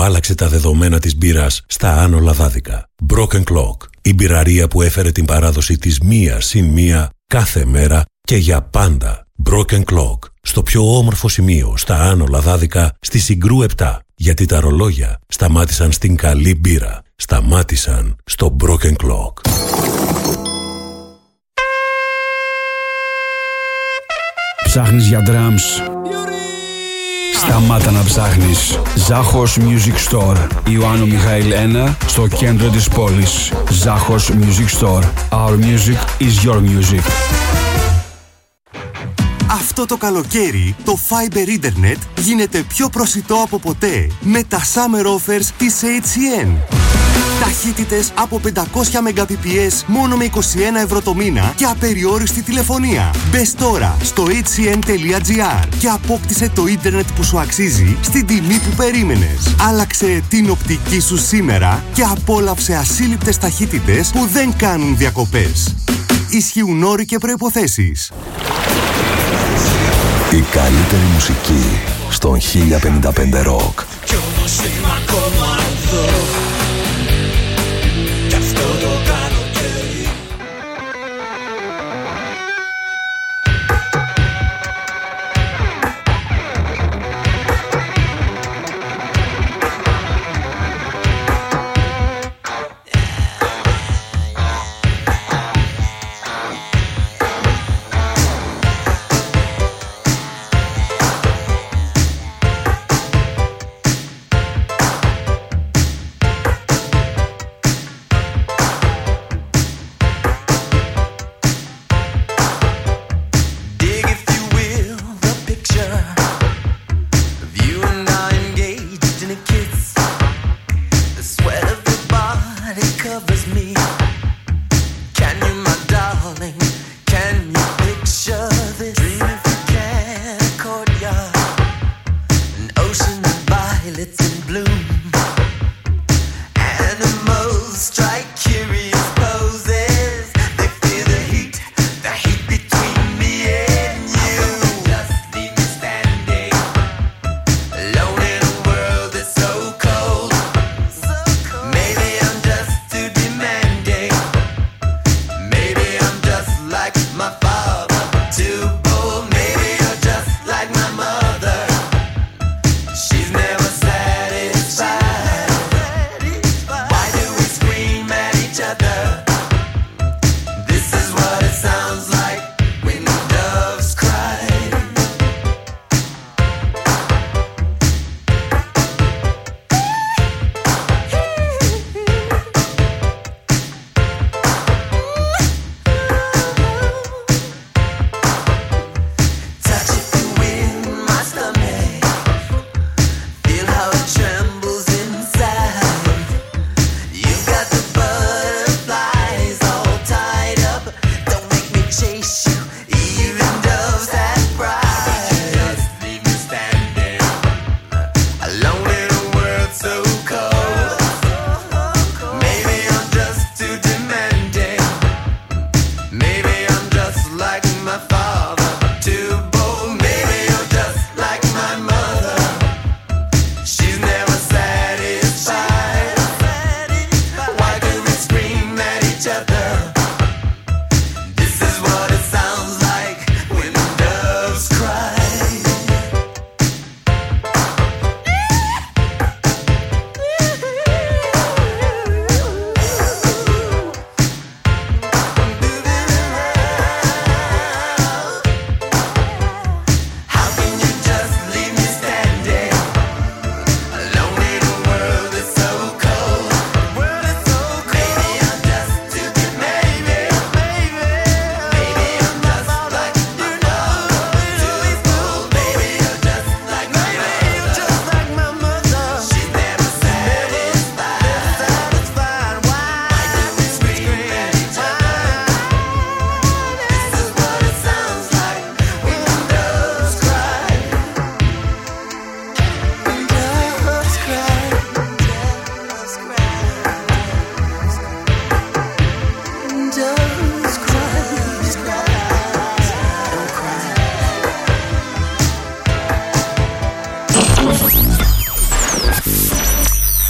άλλαξε τα δεδομένα της μπύρας στα άνω λαδάδικα. Broken Clock, η μπυραρία που έφερε την παράδοση της μία συν μία κάθε μέρα και για πάντα. Broken Clock, στο πιο όμορφο σημείο στα άνω λαδάδικα στη Συγκρού 7. Γιατί τα ρολόγια σταμάτησαν στην καλή μπύρα. Σταμάτησαν στο Broken Clock. Ψάχνεις για drums? Σταμάτα να ψάχνεις. Ζάχος Music Store, Ιωάννου Μιχαήλ 1, στο κέντρο της πόλης. Ζάχος Music Store. Our music is your music. Αυτό το καλοκαίρι το Fiber Internet γίνεται πιο προσιτό από ποτέ με τα Summer Offers της HCN. Ταχύτητες από 500 Mbps μόνο με 21 ευρώ το μήνα και απεριόριστη τηλεφωνία. Μπες τώρα στο hcn.gr και απόκτησε το ίντερνετ που σου αξίζει στην τιμή που περίμενες. Άλλαξε την οπτική σου σήμερα και απόλαυσε ασύλληπτες ταχύτητες που δεν κάνουν διακοπές. Ισχύουν όροι και προϋποθέσεις. Η καλύτερη μουσική στον 1055 Rock. Κι όμως είμαι ακόμα εδώ. Κι αυτό το καλοκαίρι. She's never satisfied.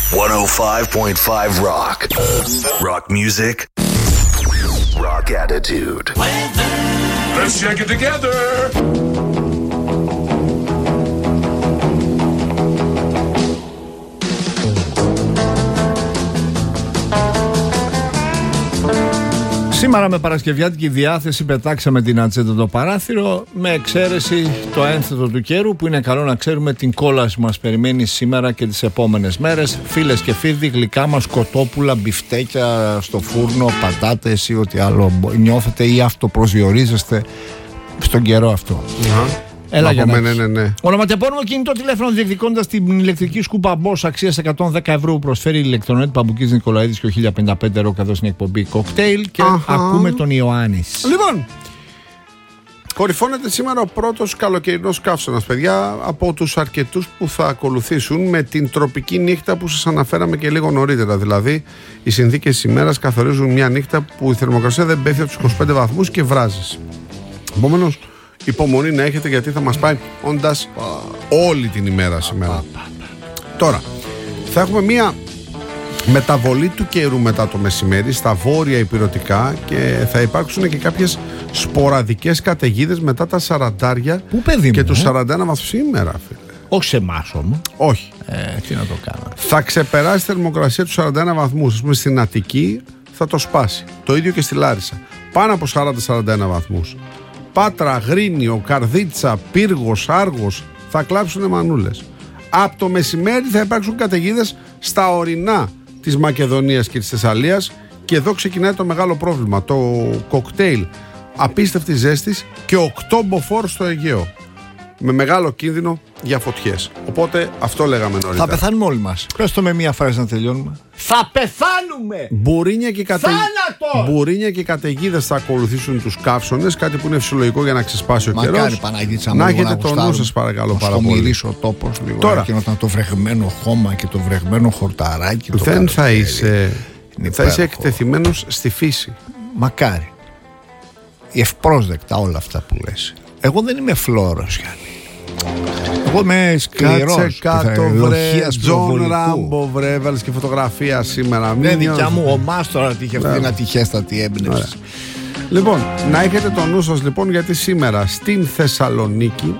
105.5 Rock. Rock music. Rock attitude. Let's check it together. Σήμερα με παρασκευιάτικη διάθεση πετάξαμε την ατζέντα το παράθυρο, με εξαίρεση το ένθετο του καιρού, που είναι καλό να ξέρουμε την κόλαση που μας περιμένει σήμερα και τις επόμενες μέρες. Φίλες και φίλοι, γλυκά μας, κοτόπουλα, μπιφτέκια στο φούρνο, πατάτες ή ό,τι άλλο νιώθετε ή αυτοπροσδιορίζεστε στον καιρό αυτό. Έλα για να ναι. Ονοματεπώνυμο κινητό τηλέφωνο διεκδικώντας την ηλεκτρική σκούπα Bosch αξίας 110 ευρώ που προσφέρει η ηλεκτρονέτ Παμπουκής Νικολαίδης και ο 1055 ευρώ, καθώς είναι εκπομπή κοκτέιλ. Και ακούμε τον Ιωάννης. Λοιπόν, κορυφώνεται σήμερα ο πρώτος καλοκαιρινός καύσωνας, παιδιά, από τους αρκετούς που θα ακολουθήσουν, με την τροπική νύχτα που σας αναφέραμε και λίγο νωρίτερα. Δηλαδή, οι συνθήκες της ημέρας καθορίζουν μια νύχτα που η θερμοκρασία δεν πέφτει από τους 25 βαθμούς και βράζεις. Επομένως, υπομονή να έχετε, γιατί θα μας πάει όντας όλη την ημέρα σήμερα. Τώρα, θα έχουμε μια μεταβολή του καιρού μετά το μεσημέρι στα βόρεια ηπειρωτικά και θα υπάρξουν και κάποιες σποραδικές καταιγίδες μετά τα 40 και τους 41 βαθμούς σήμερα, φίλε. Όχι σε εμάς όμως. Όχι. Τι να το κάνω. Θα ξεπεράσει τη θερμοκρασία του 41 βαθμούς. Ας πούμε στην Αττική θα το σπάσει. Το ίδιο και στη Λάρισα. Πάνω από 40-41 βαθμούς. Πάτρα, Αγρίνιο, Καρδίτσα, Πύργος, Άργος θα κλάψουν μανούλες. Από το μεσημέρι θα υπάρξουν καταιγίδες στα ορεινά της Μακεδονίας και της Θεσσαλίας, και εδώ ξεκινάει το μεγάλο πρόβλημα. Το κοκτέιλ απίστευτη ζέστης και 8 μποφόρ στο Αιγαίο, με μεγάλο κίνδυνο για φωτιές. Οπότε αυτό λέγαμε νωρίτερα. Θα πεθάνουμε όλοι μας. Πες το με μία φράση να τελειώνουμε. Θα πεθάνουμε! Μπουρίνια και καταιγίδες θα ακολουθήσουν τους καύσωνες, κάτι που είναι φυσιολογικό για να ξεσπάσει ο καιρός. Μακάρι, Παναγίτσα μου, να έχετε το νου σας, παρακαλώ, πάρα πολύ. Να μυρίσω ο τόπος λίγο. Τώρα, και όταν το βρεγμένο χώμα και το βρεγμένο χορταράκι. Δεν θα είσαι. Θα είσαι εκτεθειμένος στη φύση. Μακάρι. Ευπρόσδεκτα όλα αυτά που λες. Εγώ δεν είμαι φλόρος, Γιάννη. Εγώ είμαι σκληρός. Κάτσε κάτω, βρε. Τζον Ράμπο, βρε. Έβαλες και φωτογραφία σήμερα. Δεν δικιά μου, ο Μάστορα είχε αυτή την ατυχέστατη έμπνευση. Λοιπόν, να έχετε το νου σας, λοιπόν, γιατί σήμερα στην Θεσσαλονίκη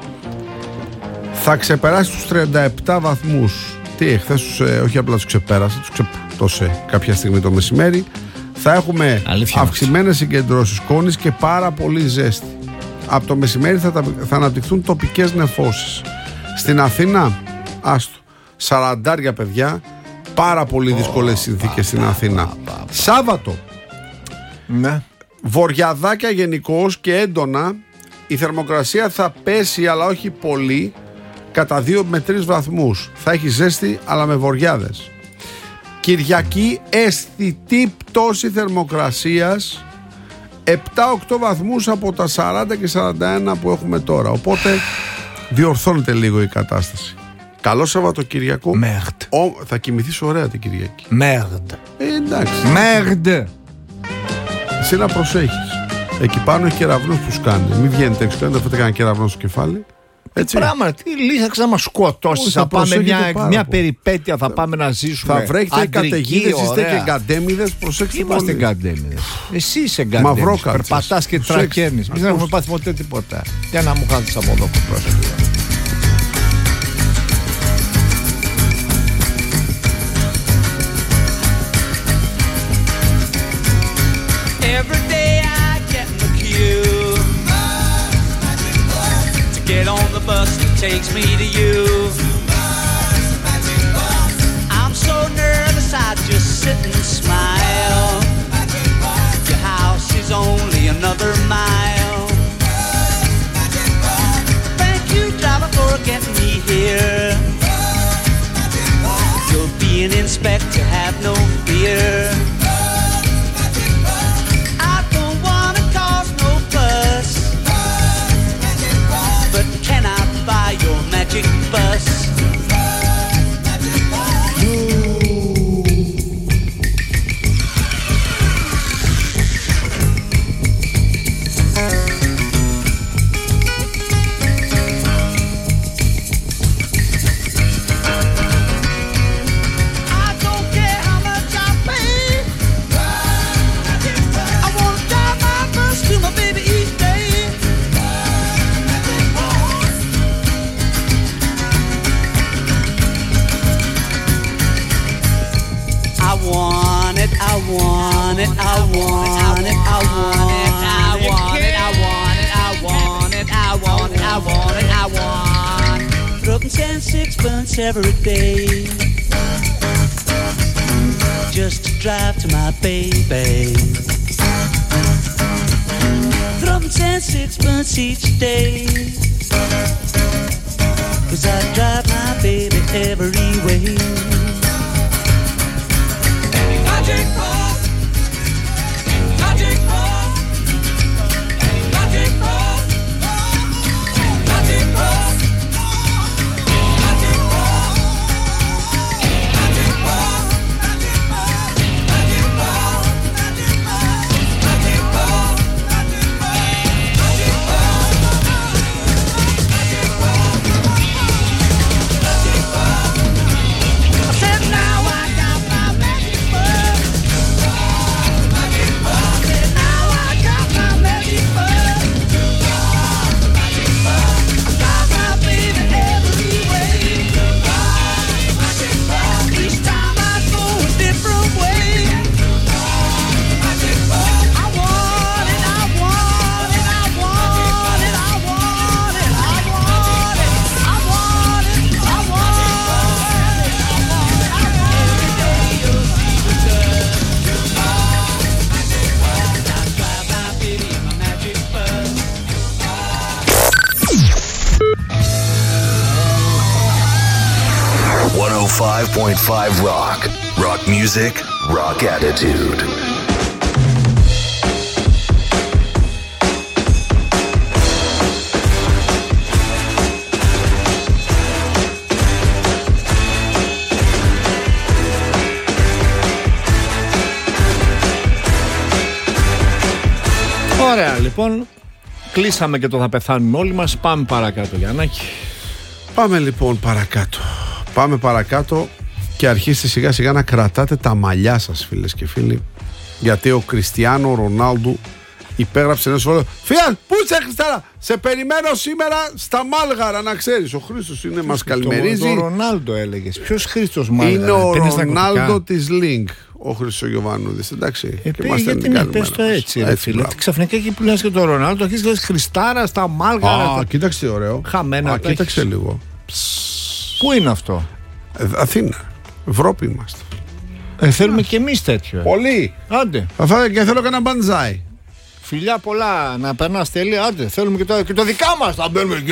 θα ξεπεράσει τους 37 βαθμούς. Τι, εχθές όχι απλά τους ξεπέρασε, τους ξεπτώσε κάποια στιγμή το μεσημέρι. Θα έχουμε αυξημένες συγκεντρώσεις σκόνης και πάρα πολύ ζέστη. Από το μεσημέρι θα αναπτυχθούν τοπικές νεφώσεις. Στην Αθήνα, άστο, 40, παιδιά, πάρα πολύ δύσκολες συνθήκες στην Αθήνα. Σάββατο, ναι. Βοριαδάκια γενικώς και έντονα. Η θερμοκρασία θα πέσει, αλλά όχι πολύ, κατά 2 με 3 βαθμούς. Θα έχει ζέστη, αλλά με βοριάδες. Κυριακή, αισθητή πτώση θερμοκρασίας, 7-8 βαθμούς από τα 40 και 41 που έχουμε τώρα. Οπότε διορθώνεται λίγο η κατάσταση. Καλό Σαββατοκυριακό. Μέρντ. Θα κοιμηθείς ωραία την Κυριακή. Μέρντ. Εντάξει. Μέρντ. Εσύ να προσέχεις. Εκεί πάνω έχει κεραυνούς που σκάνε. Μην βγαίνετε έξω, δεν φάτε κανένα κεραυνό στο κεφάλι. Έτσι. Πράγμα, τι λύσαξε να μας σκοτώσεις. Θα πάμε μια περιπέτεια, θα πάμε να ζήσουμε. Θα βρέχετε καταιγίδες, είστε και γκαντέμιδες. Προσέξτε. Είμαστε γκαντέμιδες. Εσύ είσαι γκαντέμιδες. Μαυρόκαρτσες. Περπατάς και τρακαίνεις. Μην έχουμε πάθει ποτέ τίποτα. Για να μου χάθεις από εδώ που πρόσεχε. Get on the bus that takes me to you. I'm so nervous I just sit and smile. Your house is only another mile. Thank you, driver, for getting me here. You're being inspector, have no fear. I don't wanna cause no fuss, but can I buy your magic bus? I it, I want it, I want it, I want it, I want it, I want it, I want it, I want it, I want it. Dropping 10 sixpence every day, just to drive to my baby. Dropping 10 sixpence each day, 'cause I drive my baby every way. Magic ball, magic ball, magic ball, magic ball, magic ball, magic ball, magic ball, magic ball, magic ball, magic ball. I said now I got my magic ball. Magic ball. I said now I got my magic ball. Magic ball. I got my baby every way. Magic ball. Each time I go a different way. Magic ball. I want it, I want it, I want it, I want it, I want it, I want it, I want it, every day you'll see return. Magic ball. I drive my baby in my magic ball. 105.5 Rock. Rock music, rock attitude. Ωραία, λοιπόν. Κλείσαμε και το θα πεθάνουμε όλοι μας. Πάμε παρακάτω, Γιαννάκη. Πάμε λοιπόν παρακάτω. Πάμε παρακάτω και αρχίστε σιγά σιγά να κρατάτε τα μαλλιά σας, φίλες και φίλοι. Γιατί ο Κριστιάνο Ρονάλντου υπέγραψε ένα συμβόλαιο. Φιάν, πού είσαι Χριστάρα, σε περιμένω σήμερα στα Μάλγαρα, να ξέρεις. Ο Χρήστος είναι, μας καλημερίζει. Το Ρονάλντο έλεγες. Ποιος Χρήστος Μάλγαρα? Είναι ο Ρονάλντο της Link. Ο Χρήστος Γιωβάνουδης, εντάξει. Γιατί να πες το έτσι, ρε φίλε. Ξαφνικά εκεί που λες και το Ρονάλντο, αρχίζεις και λες Χριστάρα στα Μάλγαρα. Κοίταξε τι ωραίο. Χαμένα. Κοίταξε λίγο. Πού είναι αυτό? Αθήνα. Ευρώπη είμαστε. Θέλουμε κι εμείς τέτοιο. Πολύ. Άντε. Θα φάω και θέλω και ένα μπαντζάι. Φιλιά πολλά, να περνάς τέλεια. Άντε, θέλουμε και το δικά μας. Θα μπαίνουμε εκεί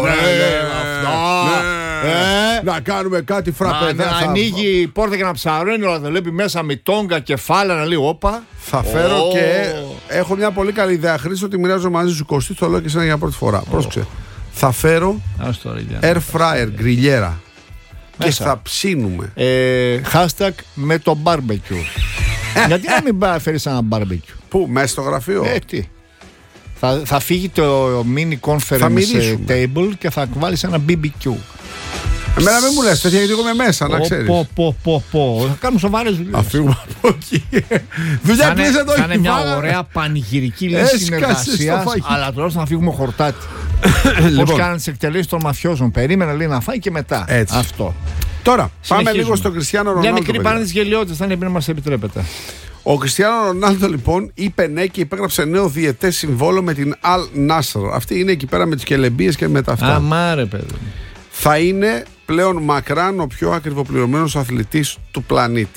να κάνουμε κάτι φραπέ. Να ανοίγει η πόρτα και να ψαρώνει, να βλέπει μέσα μητόγκα, κεφάλαια, να λέει όπα. Θα φέρω και έχω μια πολύ καλή ιδέα. Χρήστο, ότι μοιράζω μαζί σου, Κωστή, το λέω και εσένα για πρώτη φορά. Πρόσεξε. Θα φέρω air fryer, γκριλιέρα. Και θα ψήνουμε. Hashtag με το barbecue. Γιατί να μην φέρεις ένα barbecue? Πού, μέσα στο γραφείο? Τι. Θα φύγει το mini conference table και θα βάλεις ένα BBQ. Εμένα μην μου λες τέτοια, γιατί εγώ είμαι μέσα, να ξέρεις. Θα κάνουμε σοβαρές δουλειές. Θα φύγουμε από εκεί. Δουλειά κλείσε το. Θα είναι μια ωραία πανηγυρική λύση συνεργασίας, αλλά τώρα θα φύγουμε χορτάτι. Πώς κάνανε τις εκτελέσεις των μαφιόζων. Περίμενα, λέει, να φάει και μετά. Αυτό. Τώρα, πάμε λίγο στον Κριστιάνο Ρονάλντο. Μια μικρή παρένθεση γελιότητας, θα είναι επειδή μας επιτρέπετε. Ο Κριστιάνο Ρονάλντο λοιπόν είπε ναι και υπέγραψε νέο διετές συμβόλαιο με την Al Nassr. Αυτή είναι εκεί πέρα με τις κελεμπίες και με τα αυτά. Αμάρε, παιδί. Θα είναι πλέον μακράν ο πιο ακριβοπληρωμένος αθλητής του πλανήτη.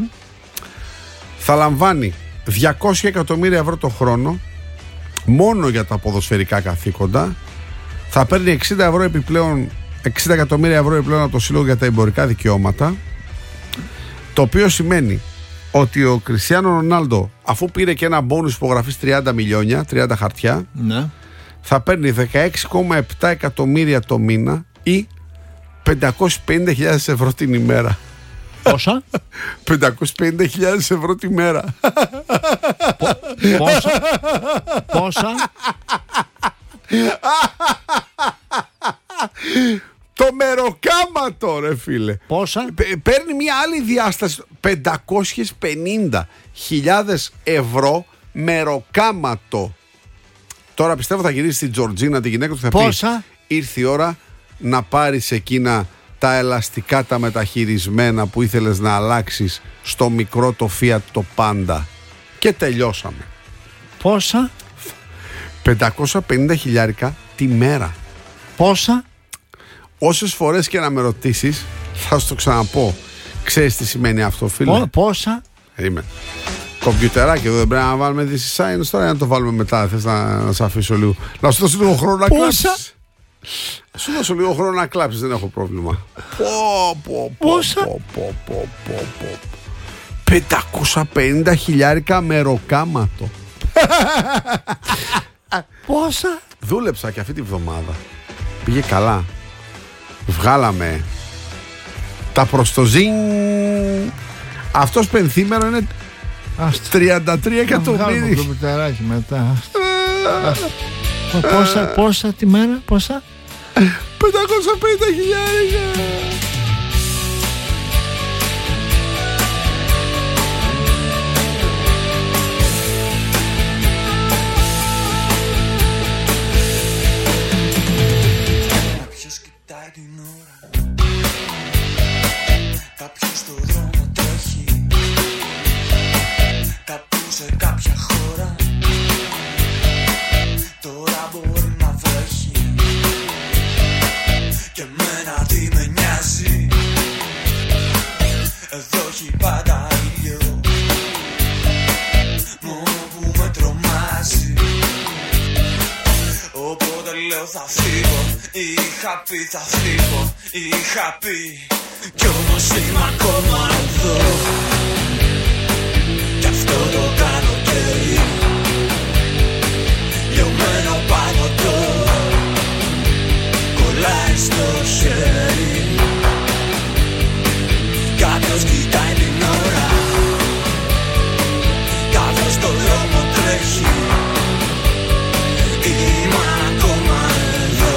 Θα λαμβάνει 200 εκατομμύρια ευρώ το χρόνο μόνο για τα ποδοσφαιρικά καθήκοντα. Θα παίρνει 60 εκατομμύρια ευρώ επιπλέον από το Σύλλογο για τα εμπορικά δικαιώματα. Το οποίο σημαίνει ότι ο Κριστιάνο Ρονάλντο, αφού πήρε και ένα μπόνους υπογραφής 30 μιλιόνια, 30 χαρτιά, ναι, θα παίρνει 16,7 εκατομμύρια το μήνα ή 550.000 ευρώ την ημέρα. Πόσα? 550.000 ευρώ τη μέρα. Πόσα? Το μεροκάματο, ρε φίλε. Πόσα? Παίρνει μια άλλη διάσταση. 550.000 ευρώ μεροκάματο. Τώρα πιστεύω θα γυρίσει στην Τζορτζίνα, τη γυναίκα του, θα πόσα? Πει ήρθε η ώρα να πάρεις εκείνα τα ελαστικά, τα μεταχειρισμένα που ήθελες να αλλάξεις στο μικρό το Fiat το Panda. Και τελειώσαμε. Πόσα? 550 χιλιάρικα τη μέρα. Πόσα? Όσες φορές και να με ρωτήσεις, θα σου το ξαναπώ. Ξέρεις τι σημαίνει αυτό, φίλε? Πόσα? Είμαι. Κομπιουτεράκι εδώ δεν πρέπει να βάλουμε this is science τώρα, να το βάλουμε μετά. Θες να σε αφήσω λίγο? Να σου δώσω λίγο χρόνο να κλάψεις. Σου δώσω λίγο χρόνο να κλάψεις, δεν έχω πρόβλημα. Πόσα? 550 χιλιάρικα μεροκάματο. Πόσα? Δούλεψα και αυτή τη βδομάδα. Πήγε καλά. Βγάλαμε τα προστοζίν. Αυτός πενθήμερο είναι 33 εκατομμύρια. Το πιτεράκι μετά. Πόσα τη μέρα? Πόσα? 550 χιλιάρικα. Κάποιος κοιτάει την ώρα, κάποιος στο δρόμο τρέχει, κάπου σε κάποια χώρα τώρα μπορεί να βρέχει. Και εμένα τι με νοιάζει, εδώ έχει πάντα ήλιο, μόνο που με τρομάζει. Οπότε λέω θα φύγω, είχα πει θα φύγω, είχα πει. Κι όμως είμαι ακόμα εδώ, κι αυτό το καλοκαίρι λιωμένο παγωτό κολλάει στο χέρι. Κάποιος κοιτάει την ώρα, κάποιος στο δρόμο τρέχει. Είμαι ακόμα εδώ.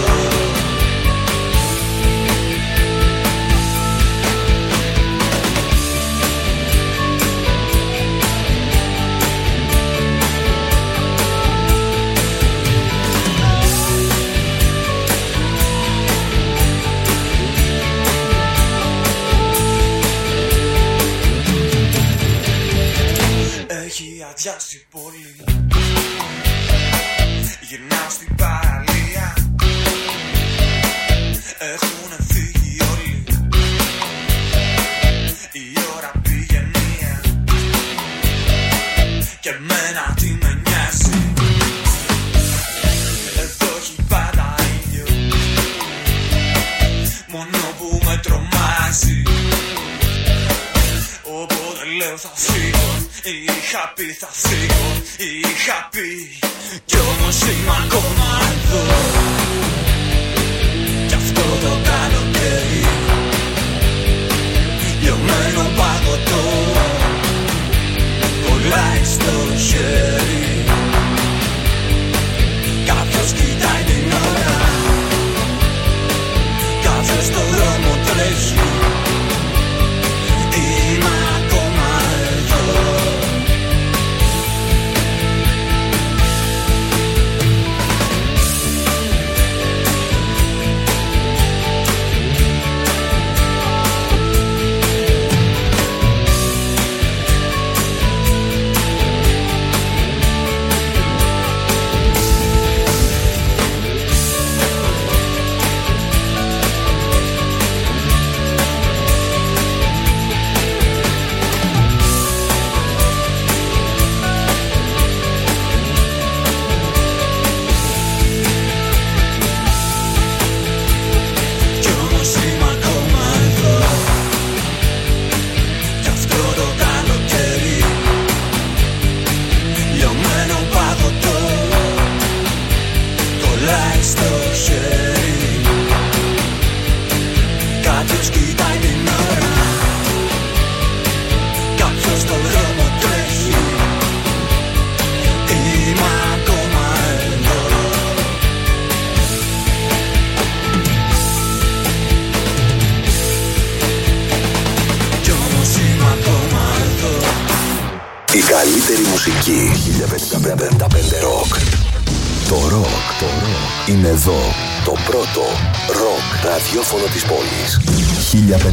Έχει αδειάσει η πόλη, γυρνάω στην παραλία, έχουνε φύγει όλοι, η ώρα πήγε μία και εμένα τι με νοιάζει. Εδώ έχει πάντα ήλιο, μόνο που με τρομάζει. Οπότε λέω θα φύγω, είχα πει θα φύγω, είχα πει. Κι όμως είμαι ακόμα εδώ, κι αυτό το καλοκαίρι λιωμένο παγωτό κολλάει στο χέρι. Κάποιος κοιτάει την ώρα, κάποιος στο δρόμο τρέχει. Είμαι ακόμα εδώ. Η καλύτερη μουσική 1555 ροκ. Το ροκ είναι εδώ. Το πρώτο ροκ ραδιόφωνο της πόλης.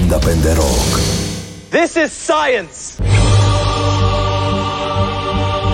1055 ροκ. This is science.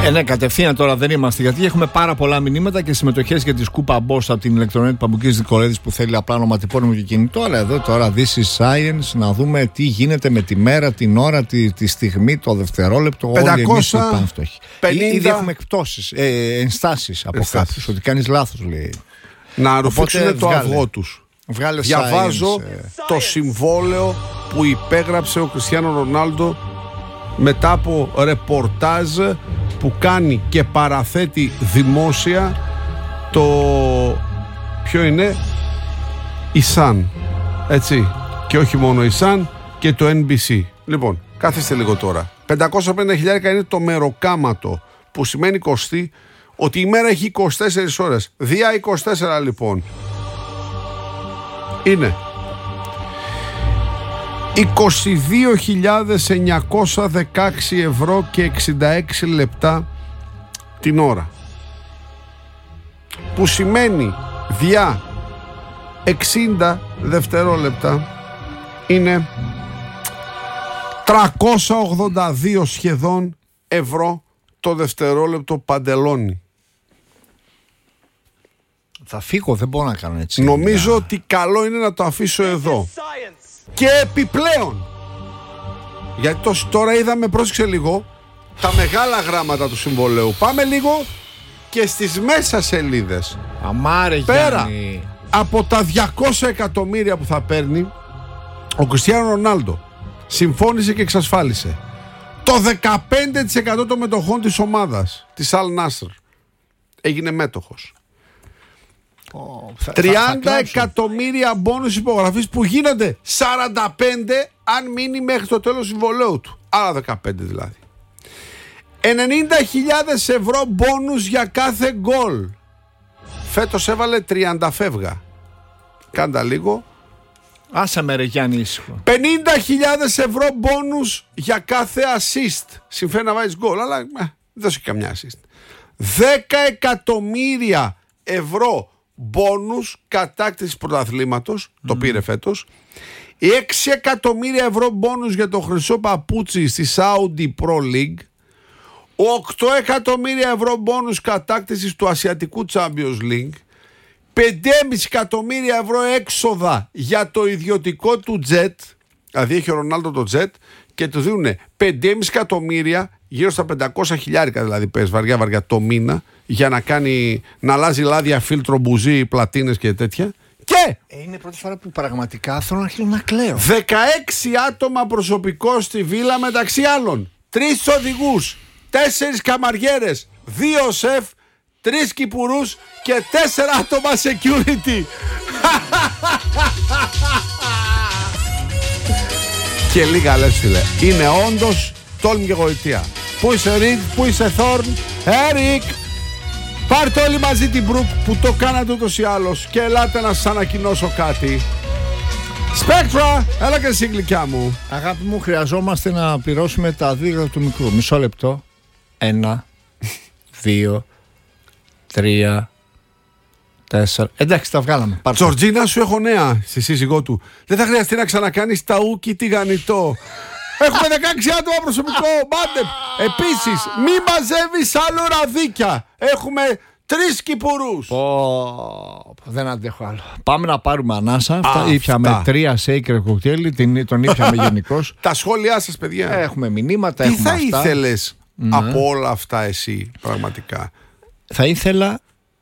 Ναι, κατευθείαν τώρα δεν είμαστε, γιατί έχουμε πάρα πολλά μηνύματα και συμμετοχές για τη σκούπα Boss από την ηλεκτρονική Παμπουκής Δικολέδης που θέλει απλά ονοματεπώνυμο και κινητό. Αλλά εδώ τώρα This is Science, να δούμε τι γίνεται με τη μέρα, την ώρα, τη στιγμή, το δευτερόλεπτο. 550. Ήδη έχουμε εκπτώσεις, ενστάσεις από κάποιους, ότι κάνεις λάθος, λέει. Να ρουφήξουν το αυγό τους. Διαβάζω το συμβόλαιο που υπέγραψε ο Κριστιάνο Ρονάλντο μετά από ρεπορτάζ που κάνει και παραθέτει δημόσια το... ποιο είναι? Η Sun, έτσι, και όχι μόνο η Sun και το NBC. Λοιπόν, κάθεστε λίγο τώρα. 550.000 είναι το μεροκάματο, που σημαίνει κοστί ότι η μέρα έχει 24 ώρες. Διά 24 λοιπόν είναι 22.916 ευρώ και 66 λεπτά την ώρα, που σημαίνει διά 60 δευτερόλεπτα είναι 382 σχεδόν ευρώ το δευτερόλεπτο παντελόνι. Θα φύγω, δεν μπορώ να κάνω έτσι. Νομίζω ότι καλό είναι να το αφήσω εδώ. Και επιπλέον, γιατί τώρα είδαμε, πρόσεξε λίγο, τα μεγάλα γράμματα του συμβολέου. Πάμε λίγο και στις μέσα σελίδες. Αμάρε, πέρα Γιάννη, από τα 200 εκατομμύρια που θα παίρνει, ο Κριστιάνο Ρονάλντο συμφώνησε και εξασφάλισε το 15% των μετοχών της ομάδας της Al Nassr. Έγινε μέτοχος. 30 εκατομμύρια μπόνους υπογραφής που γίνονται 45 αν μείνει μέχρι το τέλος συμβολέου του. Άλλα 15 δηλαδή. 90.000 ευρώ μπόνους για κάθε γκολ. Φέτος έβαλε 30 φεύγα. Κάντα λίγο. Άσε με ρε Γιάννη, ήσυχο. 50.000 ευρώ μπόνους για κάθε assist. Συμφέρει να βάζεις γκολ, αλλά δεν έχει καμιά assist. 10 εκατομμύρια ευρώ μπόνους κατάκτησης πρωταθλήματος, το πήρε φέτος. 6 εκατομμύρια ευρώ μπόνους για το χρυσό παπούτσι στη Saudi Pro League. 8 εκατομμύρια ευρώ μπόνους κατάκτησης του Ασιατικού Champions League. 5,5 εκατομμύρια ευρώ έξοδα για το ιδιωτικό του jet. Δηλαδή έχει ο Ρονάλντο το jet και του δίνουν 5,5 εκατομμύρια, γύρω στα 500 χιλιάρικα δηλαδή πες βαριά το μήνα, για να αλλάζει λάδια, φίλτρο, μπουζί, πλατίνες και τέτοια. Και είναι η πρώτη φορά που πραγματικά θέλω να αρχίσω να κλαίω. 16 άτομα προσωπικό στη βίλα, μεταξύ άλλων 3 οδηγούς, 4 καμαριέρες, 2 σεφ, 3 κυπουρούς και 4 άτομα security. Και λίγα λες φίλε. Είναι όντως τόλμη και γοητεία. Πού είσαι Ρικ, πού είσαι Θόρν? Ρικ, πάρτε όλοι μαζί την Μπρουκ που το κάνατε ούτως ή άλλως και ελάτε να σας ανακοινώσω κάτι. Σπέκτρα, έλα και εσύ γλυκιά μου. Αγάπη μου, χρειαζόμαστε να πληρώσουμε τα δίγρα του μικρού. Μισό λεπτό. 1, 2, 3, 4. Εντάξει, τα βγάλαμε. Τζορτζίνα, σου έχω νέα στη σύζυγό του. Δεν θα χρειαστεί να ξανακάνεις ταούκι τηγανιτό. Έχουμε 16 άτομα προσωπικό. Μάντεπ. Επίσης, μη μαζεύεις άλλο ραδίκια. Έχουμε 3 κυπουρούς. Δεν αντέχω άλλο. Πάμε να πάρουμε ανάσα. Ήπιαμε 3 shaker κοκτέιλ. Τον ήπιαμε γενικώς. Τα σχόλιά σας, παιδιά. Έχουμε μηνύματα. Τι θα ήθελες από όλα αυτά εσύ πραγματικά? Θα ήθελα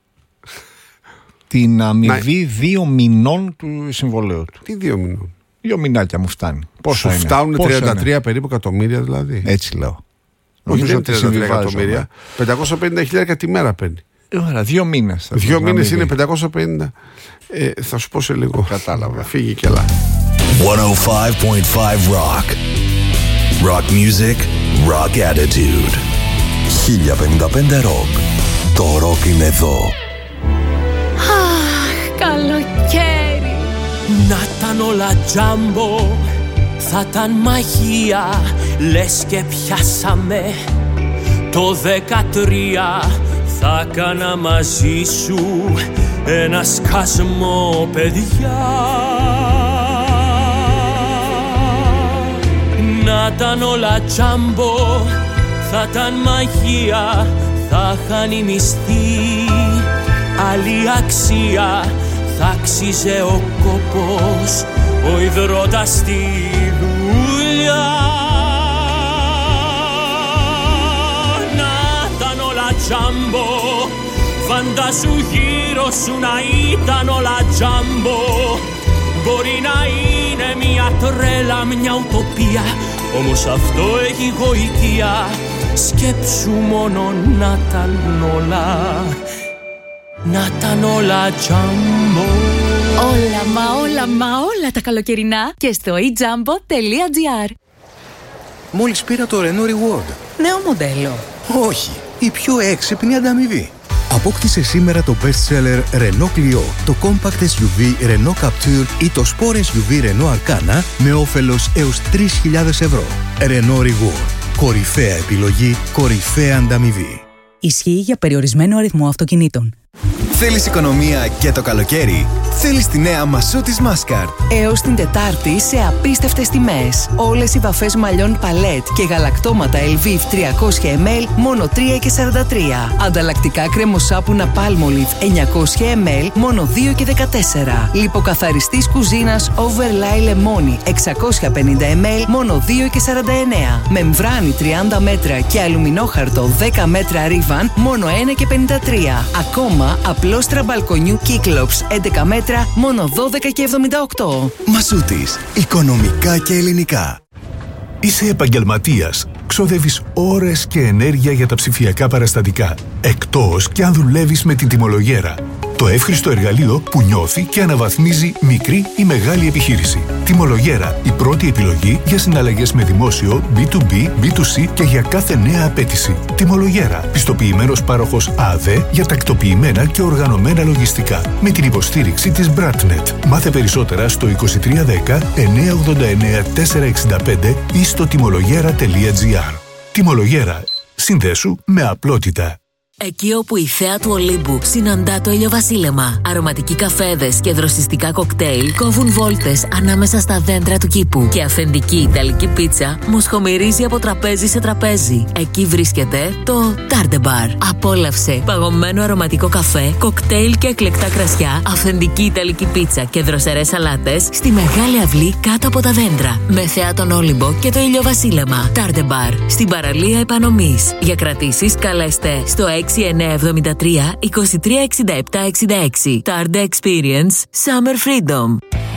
την αμοιβή 2 μηνών του συμβολέου του. Τι 2 μηνών? 2 μηνάκια μου φτάνει. Πόσο σου φτάνουν? 33 περίπου εκατομμύρια δηλαδή. Έτσι λέω. Όχι, δεν είναι 33 εκατομμύρια. 550.000 τη μέρα παίρνει. Ωραία, 2 μήνες. 2 μήνες είναι 550. Θα σου πω σε λίγο. Κατάλαβα. Φύγει και έλα. 105.5 Rock. Rock music, rock attitude. 1055 Rock. Το rock είναι εδώ. Αχ, καλοκαίρι. Να ήταν όλα τζάμπο, θα ήταν μαγεία. Λες και πιάσαμε το 13. Θα κάνα μαζί σου ένα σκασμό, παιδιά. Να ήταν όλα τζάμπο, θα ήταν μαγεία, θα χάνει μισθή. Άλλη αξία θα άξιζε ο κόπος, ο υδρότας στη δουλειά. Να ήταν όλα τζάμπο, φαντάσου γύρω σου να ήταν όλα τζάμπο. Μπορεί να είναι μια τρέλα, μια ουτοπία, όμως αυτό έχει γοητεία. Σκέψου μόνο να ήταν όλα, να ήταν όλα τζάμπο. Όλα τα καλοκαιρινά και στο ejumbo.gr. Μόλις πήρα το Renault Reward. Νέο μοντέλο. Όχι, η πιο έξυπνη ανταμοιβή. Απόκτησε σήμερα το best seller Renault Clio, το compact SUV Renault Captur ή το sport SUV Renault Arcana με όφελος έως 3.000 ευρώ. Renault Reward. Κορυφαία επιλογή, κορυφαία ανταμοιβή. Ισχύει για περιορισμένο αριθμό αυτοκινήτων. Θέλεις οικονομία και το καλοκαίρι? Θέλεις τη νέα Μασούτης Μάσκαρτ. Έως την Τετάρτη σε απίστευτες τιμές. Όλες οι βαφές μαλλιών παλέτ και γαλακτώματα Elviv 300 ml μόνο 3,43. Ανταλλακτικά κρεμοσάπουνα Palmolive 900 ml μόνο 2,14. Λιποκαθαριστής κουζίνας Overlay Lemoni 650 ml μόνο 2,49. Μεμβράνη 30 μέτρα και αλουμινόχαρτο 10 μέτρα Rivan μόνο 1,53. Ακόμα απλό τραμπαλκονιού Kiklops 11 μέτρα μόνο 12,78. Μασούτης. Οικονομικά και ελληνικά. Είσαι επαγγελματίας. Ξοδεύεις ώρες και ενέργεια για τα ψηφιακά παραστατικά. Εκτός και αν δουλεύεις με την τιμολογέρα. Το εύχριστο εργαλείο που νιώθει και αναβαθμίζει μικρή ή μεγάλη επιχείρηση. Τιμολογέρα, η πρώτη επιλογή για συναλλαγές με δημόσιο, B2B, B2C και για κάθε νέα απέτηση. Τιμολογέρα, πιστοποιημένος πάροχος ΑΔΕ για τακτοποιημένα και οργανωμένα λογιστικά. Με την υποστήριξη της Bratnet. Μάθε περισσότερα στο 2310 989 465 ή στο τιμολογέρα.gr. Τιμολογέρα. Συνδέσου με απλότητα. Εκεί όπου η θέα του Ολύμπου συναντά το ηλιοβασίλεμα, αρωματικοί καφέδες και δροσιστικά κοκτέιλ κόβουν βόλτες ανάμεσα στα δέντρα του κήπου και αυθεντική ιταλική πίτσα μοσχομυρίζει από τραπέζι σε τραπέζι. Εκεί βρίσκεται το Tarde Bar. Απόλαυσε παγωμένο αρωματικό καφέ, κοκτέιλ και εκλεκτά κρασιά, αυθεντική ιταλική πίτσα και δροσερές σαλάτες στη μεγάλη αυλή κάτω από τα δέντρα. Με θέα τον Όλυμπο και το ηλιοβασίλεμα. Tarde Bar. Στην παραλία Επανομής. Για κρατήσεις καλέστε στο 6973 236766. Tarde Experience Summer Freedom.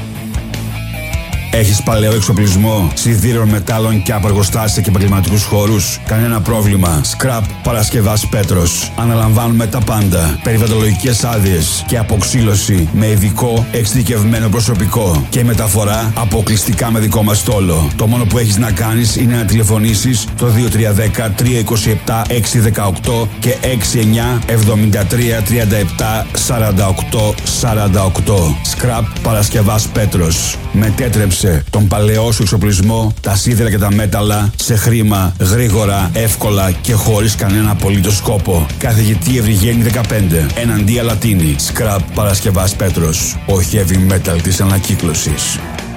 Έχεις παλαιό εξοπλισμό, σιδήρων, μετάλλων και απεργοστάσια και επαγγελματικούς χώρους? Κανένα πρόβλημα. Scrap Παρασκευάς Πέτρος. Αναλαμβάνουμε τα πάντα. Περιβαλλοντολογικές άδειες και αποξύλωση με ειδικό εξειδικευμένο προσωπικό και μεταφορά αποκλειστικά με δικό μας στόλο. Το μόνο που έχεις να κάνεις είναι να τηλεφωνήσεις το 2310 327 618 και 69 73 37 48 48. Scrap Παρασκευάς Πέτρος. Μετέτρεψε τον παλαιό σου εξοπλισμό, τα σίδερα και τα μέταλλα σε χρήμα, γρήγορα, εύκολα και χωρίς κανένα απολύτως σκόπο. Καθηγητή Ευρυγένη 15, εναντία Λατίνη. Scrap Παρασκευάς Πέτρος. Ο heavy metal της ανακύκλωσης.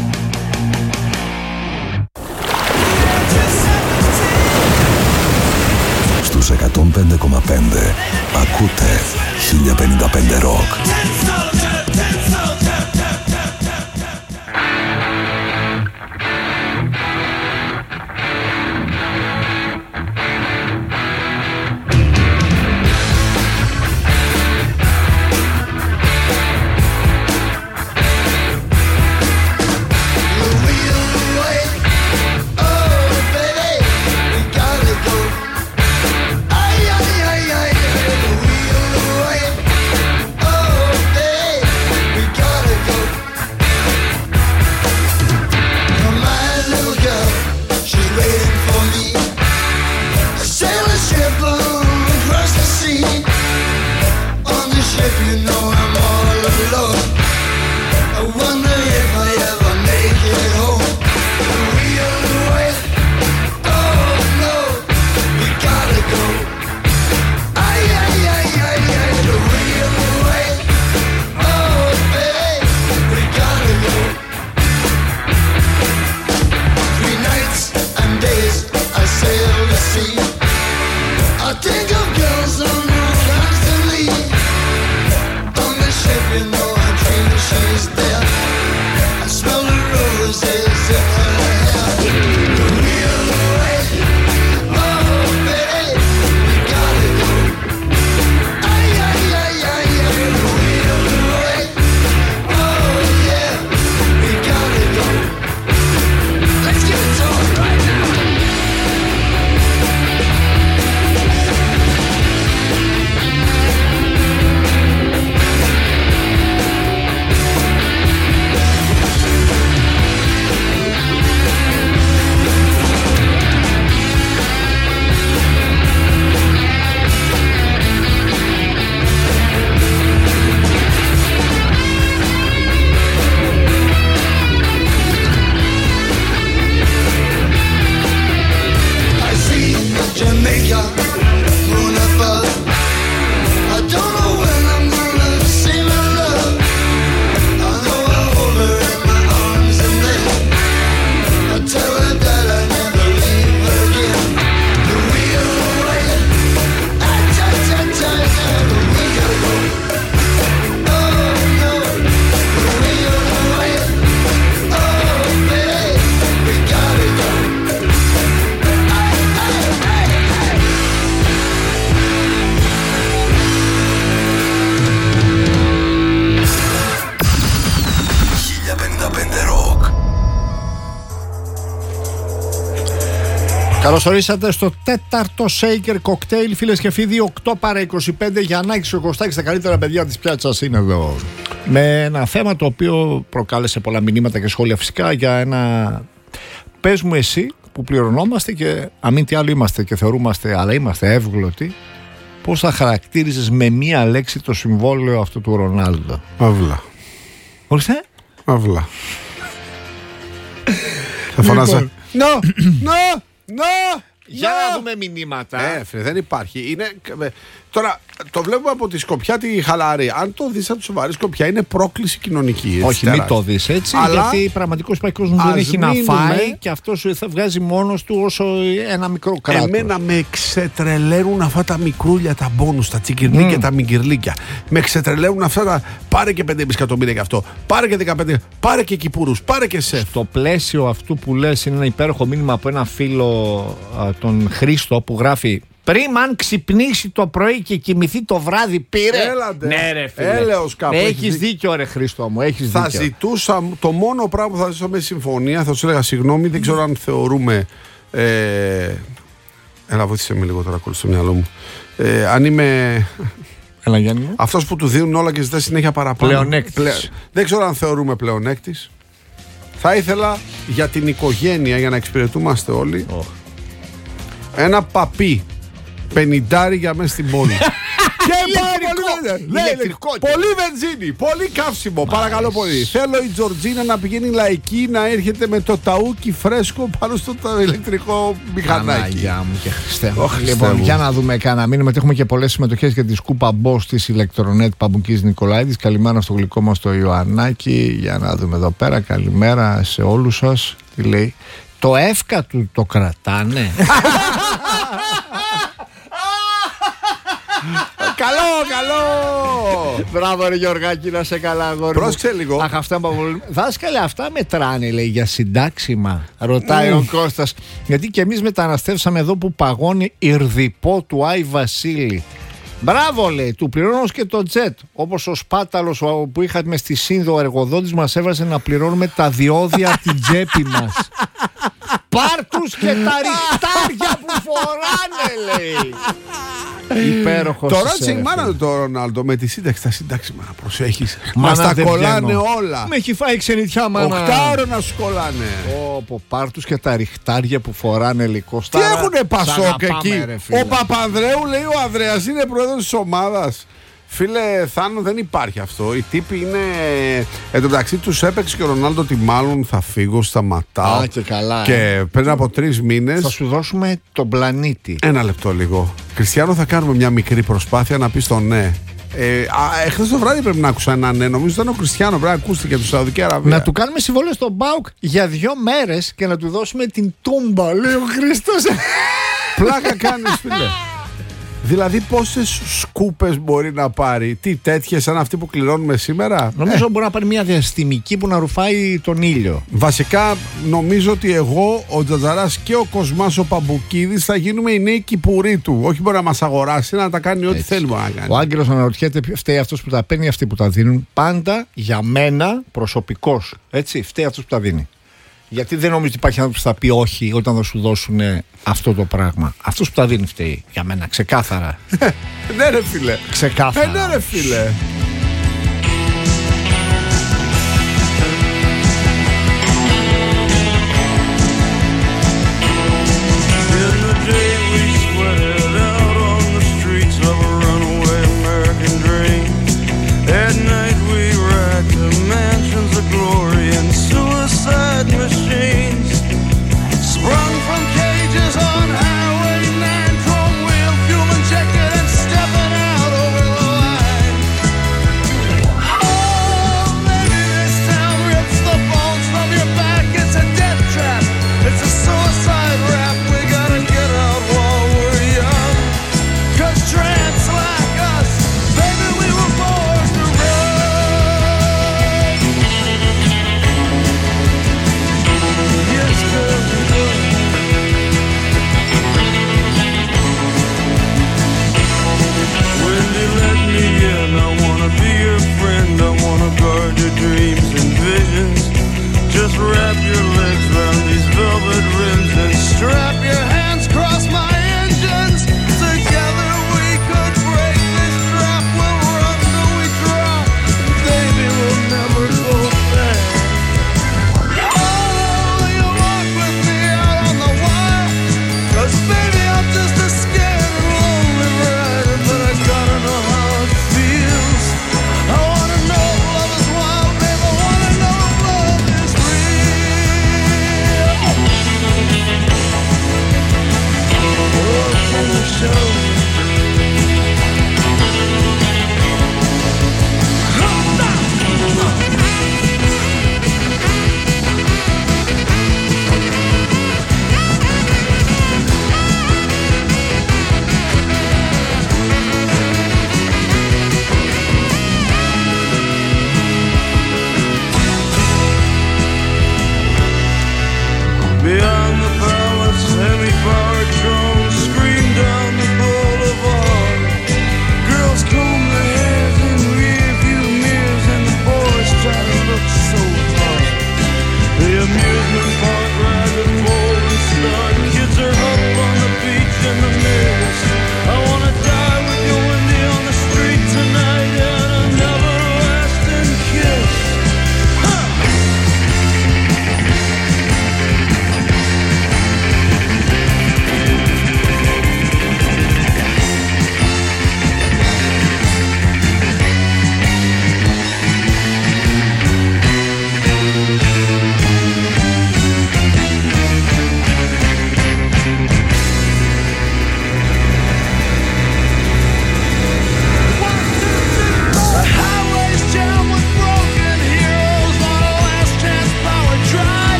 Στους 105,5 ακούτε 1055 Rock. Ay, ay, ay, ay, the wheel away. Oh, baby. Καλώς ορίσατε στο τέταρτο Shaker Cocktail, φίλες και φίλοι. 8 παρά 25, Γιαννάκης ο Κωστάκης, τα καλύτερα παιδιά της πιάτσας είναι εδώ. Με ένα θέμα το οποίο προκάλεσε πολλά μηνύματα και σχόλια φυσικά για ένα. Πες μου εσύ που πληρωνόμαστε και αμήν τι άλλο είμαστε και θεωρούμαστε, αλλά είμαστε εύγλωτοι, πώς θα χαρακτήριζες με μία λέξη το συμβόλαιο αυτού του Ρονάλντο? Αυλά. Ορίστε. Αυλά. Θα φωνάζα. Για να δούμε μηνύματα. Δεν υπάρχει. Είναι. Τώρα το βλέπουμε από τη σκοπιά τη χαλαρή. Αν το δεις από τη σοβαρή σκοπιά, είναι πρόκληση κοινωνική. Όχι, μην το δεις έτσι. Αλλά γιατί πραγματικός υπάρχει κόσμος που δεν έχει να φάει και αυτό σου θα βγάζει μόνος του όσο ένα μικρό κράτος. Εμένα με ξετρελαίνουν αυτά τα μικρούλια, τα μπόνους, τα τσικυρνίκια και τα μικυρλίκια. Με ξετρελαίνουν αυτά τα. Πάρε και 5,5 εκατομμύρια γι' αυτό. Πάρε και 15. Πάρε και κυπουρούς. Πάρε και σεφ. Στο πλαίσιο αυτού που λες, είναι ένα υπέροχο μήνυμα από ένα φίλο, τον Χρήστο, που γράφει: πριν αν ξυπνήσει το πρωί και κοιμηθεί το βράδυ, πήρε. Έλατε. Ναι, ρε φίλε. Έλεος κάπου. Έχεις δίκιο, ρε Χρήστο μου. Έχεις θα δίκιο. ζητούσα. Το μόνο πράγμα που θα ζητούσα με συμφωνία, θα σου έλεγα συγγνώμη, δεν ξέρω αν θεωρούμε. Έλα, βοήθησε με λίγο τώρα, ακολουθεί στο μυαλό μου. Αν είμαι. Έλα, Γιάννη. Αυτός που του δίνουν όλα και ζητά συνέχεια παραπάνω. Πλεονέκτης. Δεν ξέρω αν θεωρούμε πλεονέκτης. Θα ήθελα για την οικογένεια, για να εξυπηρετούμαστε όλοι, ένα παπί 50 για μέσα στην πόλη. Και πολύ βενζίνη, πολύ καύσιμο. Παρακαλώ πολύ. Θέλω η Τζορτζίνα να πηγαίνει λαϊκή, να έρχεται με το ταούκι φρέσκο πάνω στο ηλεκτρικό μηχανάκι. Παναγιά μου και Χριστέ μου. Λοιπόν, για να δούμε κανένα μήνυμα. Έχουμε και πολλές συμμετοχές για τη σκούπα Boss της Ηλεκτρονέτ Παμπουκής Νικολάηδης. Καλημέρα στο γλυκό μας το Ιωαννάκι. Για να δούμε εδώ πέρα. Καλημέρα σε όλους σας. Τι λέει? Το εύκα του το κρατάνε. Καλό! Μπράβο ρε Γιωργάκη, να σε καλά αγόρι μου. Πρόσεξε λίγο. Αχ, αυτά δάσκαλε, αυτά μετράνε, λέει, για συντάξιμα? Ρωτάει ο Κώστας. Γιατί και εμείς μεταναστεύσαμε εδώ που παγώνει Ιρδιπό του Άι Βασίλη. Μπράβο, λέει, του πληρώνω και το τζετ. Όπως ο σπάταλος που είχαμε στη Σύνδο, ο εργοδότης μας έβαζε να πληρώνουμε τα διόδια από την τσέπη μας. Πάρτους και τα ριχτάρια που φοράνε, λέει. Υπέροχος. Το ρώτησε η μάνα του το Ρονάλντο με τη σύνταξη. Τα συντάξιμα να προσέχεις. Μας τα κολλάνε όλα. Με έχει φάει ξενιτιά, μάνα. 8 να σου κολλάνε. Πω, πάρτους και τα ριχτάρια που φοράνε, λέει. Τι έχουνε Πασόκ εκεί? Ο Παπανδρέου, λέει, ο Ανδρέας είναι πρόεδρος της ομάδας. Φίλε Θάνο, δεν υπάρχει αυτό. Οι τύποι είναι. Εν τω μεταξύ τους έπαιξε και ο Ρονάλντο ότι μάλλον θα φύγω, σταματάω. Και καλά. Και πριν από 3 μήνες. Θα σου δώσουμε τον πλανήτη. Ένα λεπτό λίγο. Κριστιανό, θα κάνουμε μια μικρή προσπάθεια να πει το ναι. Εχθές το βράδυ πρέπει να άκουσα ένα ναι. Νομίζω ήταν ο Κριστιανό, πρέπει να ακούστηκε του Σαουδική Αραβία. Να του κάνουμε συμβόλαιο στον ΠΑΟΚ για 2 μέρες και να του δώσουμε την τούμπα, λέει ο Χρήστος. Πλάκα κάνεις, φίλε. Δηλαδή πόσες σκούπες μπορεί να πάρει? Τι, τέτοιες σαν αυτή που κληρώνουμε σήμερα? Νομίζω μπορεί να πάρει μια διαστημική που να ρουφάει τον ήλιο. Βασικά νομίζω ότι εγώ, ο Τζατζαράς και ο Κοσμάς ο Παμπουκίδης θα γίνουμε οι νέοι κυπουροί του. Όχι μπορεί να μας αγοράσει, να τα κάνει ό,τι θέλουμε να κάνει. Ο Άγγελος αναρωτιέται, φταίει αυτός που τα παίρνει ή αυτοί που τα δίνουν? Πάντα για μένα προσωπικός, έτσι, φταίει αυτός που τα δίνει. Γιατί δεν νομίζω ότι υπάρχει άνθρωπος που θα πει όχι όταν θα σου δώσουν αυτό το πράγμα. Αυτός που τα δίνει φταίει. Για μένα, ξεκάθαρα. Ναι ρε φίλε. Ξεκάθαρα. Ναι ρε φίλε.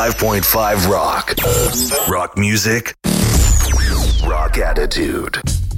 .5 Rock. Rock music. Rock attitude.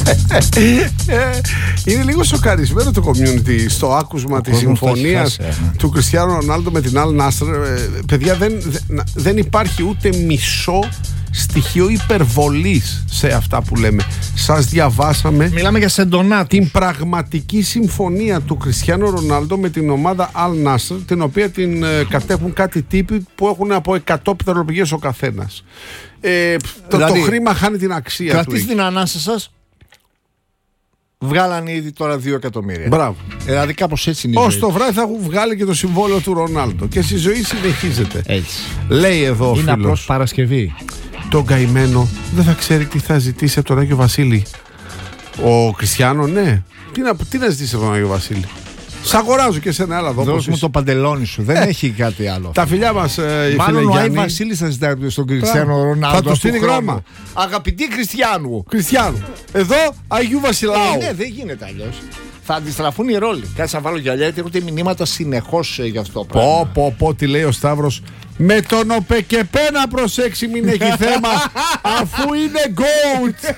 Είναι λίγο σοκαρισμένο το community στο άκουσμα της συμφωνίας του Κριστιάνο Ρονάλντο με την Αλ Νάσρ. Παιδιά, δεν υπάρχει ούτε μισό στοιχείο υπερβολής σε αυτά που λέμε. Σας διαβάσαμε. Μιλάμε για σεντονάτους. Την πραγματική συμφωνία του Κριστιάνο Ρονάλντο με την ομάδα Αλ Νάσρ, την οποία την κατέχουν κάτι τύποι που έχουν από 100 πιθανολογίες ο καθένας. Δηλαδή, το χρήμα χάνει την αξία του. Κρατήστε την ανάσα σας. Βγάλανε ήδη τώρα 2 εκατομμύρια. Μπράβο. Δηλαδή κάπως έτσι είναι. Ως το βράδυ θα έχουν βγάλει και το συμβόλαιο του Ρονάλντο. Και στη ζωή συνεχίζεται. Έτσι. Λέει εδώ ο είναι φίλος. απλώς Παρασκευή. Τον καημένο δεν θα ξέρει τι θα ζητήσει από τον Άγιο Βασίλη. Ο Κριστιάνο, ναι. Τι να ζητήσει από τον Άγιο Βασίλη. Σ' αγοράζω και σε ένα άλλο εδώ. Δώσ' μου το παντελόνι σου. Δεν έχει κάτι άλλο. Τα φιλιά μας, μάλλον ο Άγιο Βασίλης θα ζητάει στον Κριστιάνο Ρονάλντο. Θα του στείλει γράμμα. Αγαπητή Κριστιάνου. Εδώ Αγίου Βασιλάου. Ναι, δεν γίνεται αλλιώς. Θα αντιστραφούν οι ρόλοι. Κάτσε να βάλω γυαλιά, γιατί έρχονται μηνύματα συνεχώς για αυτό το πράγμα. Πω, τι λέει ο Σταύρος. Με τον ΟΠΕΚΕΠΕ να προσέξει, μην έχει θέμα, αφού είναι GOAT.